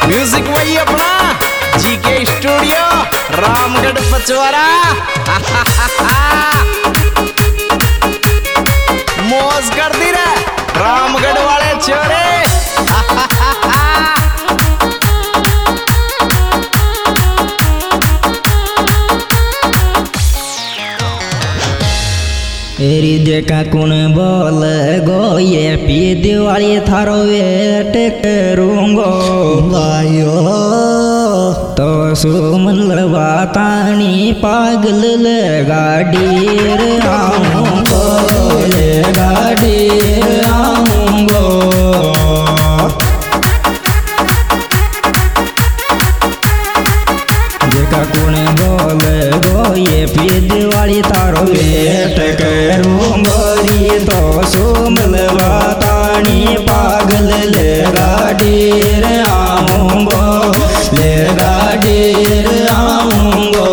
Music वही अपना G K studio Ramgarh Pachwara. मौज कर दी रे रामगढ़ वाले छोरे। एरी देखा कुण बोल गो ये पी दिवाली थारो वेट करूंगो भाइयो तो सुमन लवातानी पागल ले गाड़ी रे आऊंगो ले गाड़ी रे आऊंगो। देखा कुण बोल गो ये पी दिवाली थारो वेट करूंगो री तो सुमन लवातानी पागल ले गाड़ी रे आऊंगो ले गाड़ी रे आऊंगो।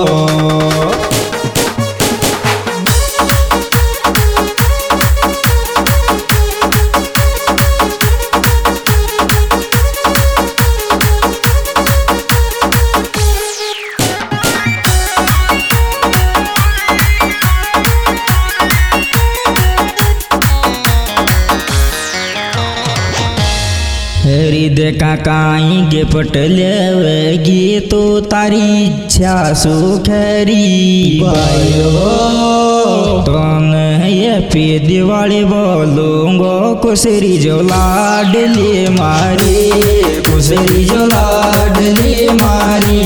हरी देखा काई गिफ्ट लेवेगी तो तारी इच्छा सुखरी भाइयो तो ये पी दिवाली बोलूंगो कुसरी जो लाडली मारी कुसरी जो लाडली मारी।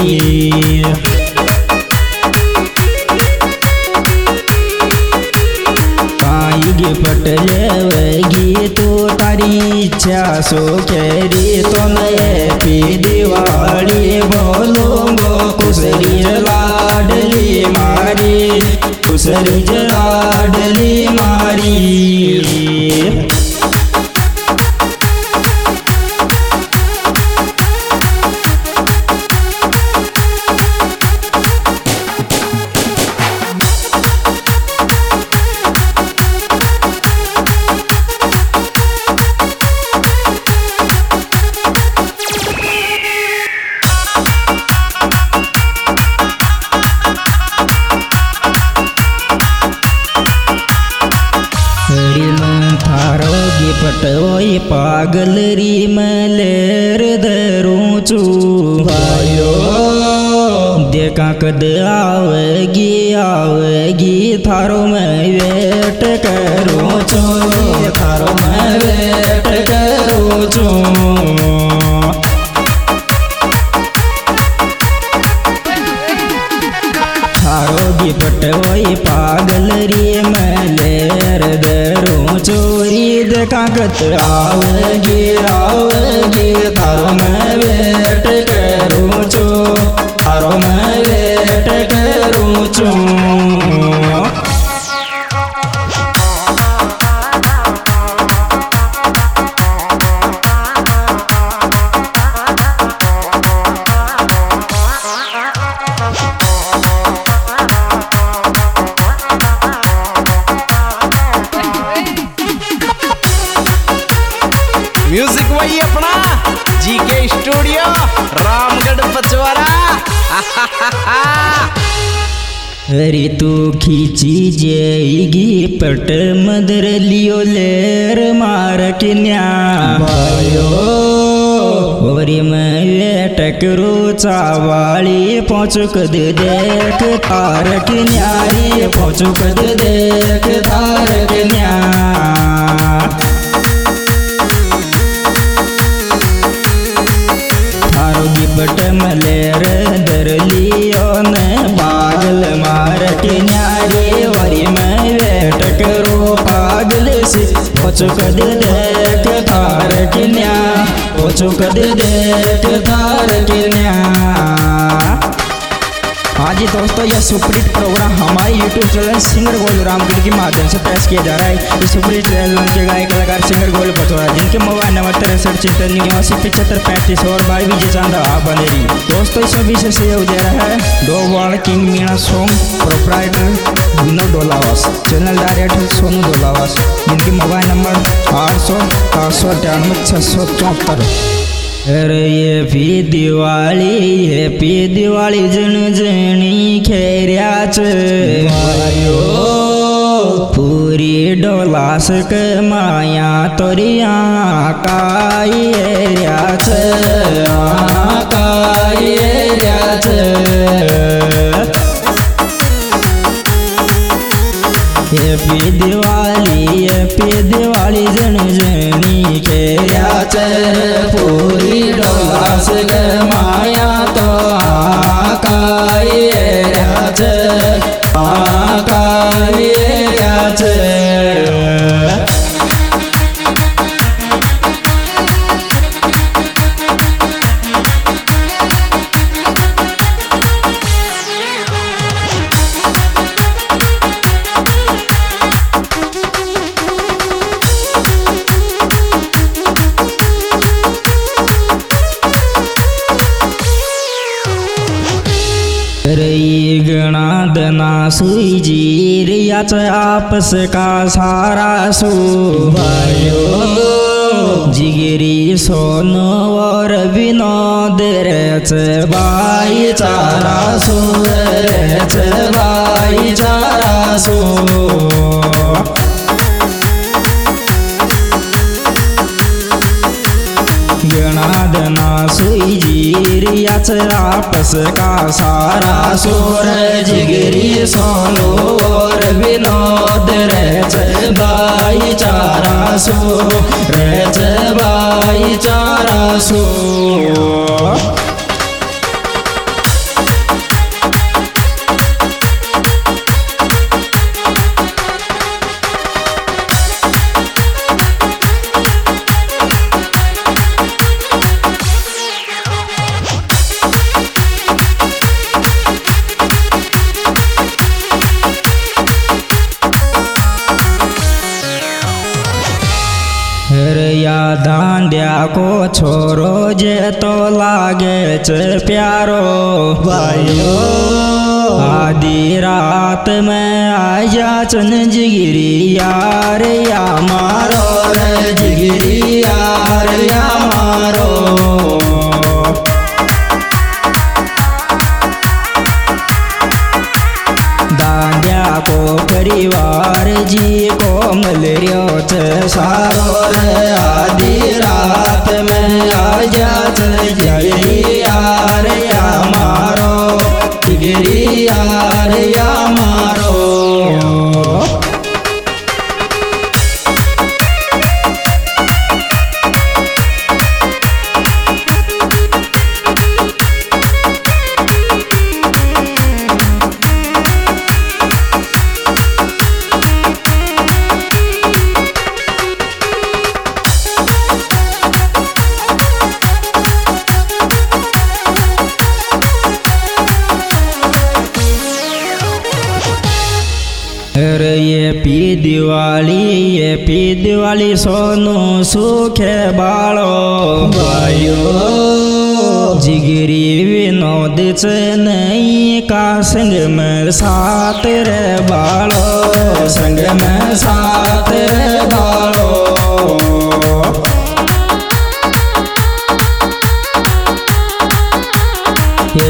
गिफ्ट लेवेगी तो तारी इच्छा सो केरी तो नए पी दिवाली बोलूंगो कुसरी लाडली मारी कुसरी लाडली मारी। पटवई पागल री मलेर दरूचू भाइयो देखा कद आवेगी आवेगी थारो मैं वेट करूँ चो थारो मैं वेट करूँ चो। थारो गिफ्ट वही पागल री मलेर दरूँ चोरी देखा कत आवेगी आवेगी थारो मैं वेट करूँ चो थारो मैं वेट करूँ चो। म्यूजिक वही अपना जीके स्टूडियो रामगढ़ पचवारा। हरी तू खींची जेगी पट मदर लियो लेर मार किन्या भाइयो वरी मैं वेट करो चावाली पहुँचो कद देख तार किन्यारी पहुँचो कद देख तार किन्या। गिफ्ट मलेर दर लियो ने पागल मार के न्यारी वरी मैं वेट करो पागल से पहुँचो कद देख थार के न्या पहुँचो कद देख थार के न्या। हाँ जी दोस्तों, यह सुपरहिट प्रोग्राम हमारे YouTube channel singer gold Ramgarh के माध्यम से पेश किया जा रहा है। इस सुपरहिट चैनल के गायक कलाकार सिंगर गोल्ड पचवारा, जिनके मोबाइल नंबर 63 और 22 विजय चांदा बनेरी। दोस्तों इस विषय से यह दे रहा है दो world king Meena song proprietor Vinod Dolawas, channel director Sonu Dolawas, जिनके मोबाइल नंबर 800 898 674। अरे ये पी दिवाळी जनजणी खेऱ्याच मायो पुरी डोलास क माया तोरिया कायऱ्याच कायऱ्याच पी दिवाळी जनजणी खेऱ्याच पुरी डोलास ग माया तो कायऱ्याच कायऱ्याच रई गणादना सुईजीर याच आपस का सारा सो जिगिरी सोनो और विनोद रेच बाई चारा सो रेच बाई चारा सो गणादना सुईजीर याच आपस का सारा सोर जिगरी सोनो और विनोद रेच बाई चारा सो रेच बाई चारा सो या दांड्या को छोरो जे तो लागे च प्यारो भाइयो आधी रात में आया चन जिगिरी यार या मारो रे जिगिरी यार या मारो दांड्या को परिवार जी को मलरियो च सारो रे आधी रात में आजा जिगिरी यार या मारो जिगिरी यार या मारो अरे ये पी दिवाली सोनू सुखे बाळो भाइयो जिगिरी विनोद च नहीं का संग में साथ रे बाळो संग में साथ रे बाळो ये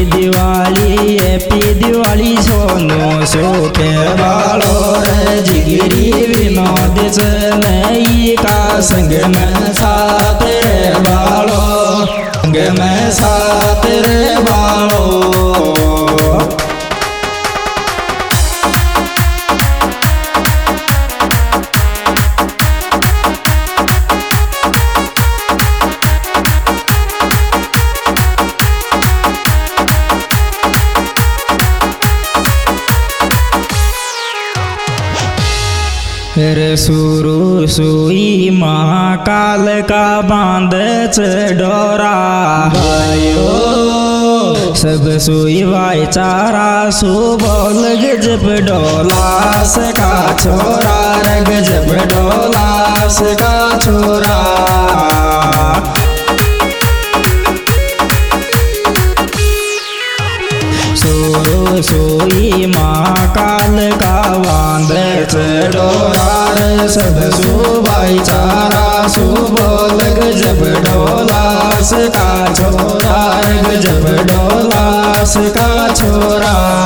पी दिवाली सोनू सुखे बाळो रे जिगिरी विनोद च नहीं का संग में साथ रे बाळो संग में साथ रे बाळो रे सुरु सुई महाकाल का बांध च डोरा भाइयो सब सुई भाईचारा सुबोल गजब डोलास का छोरा रे गजब डोलास का छोरा सोई महाकाल का बांध डोरार सब सु भाईचारा सुबोल गजब डोलास का छोरा रे गजब डोलास का छोरा।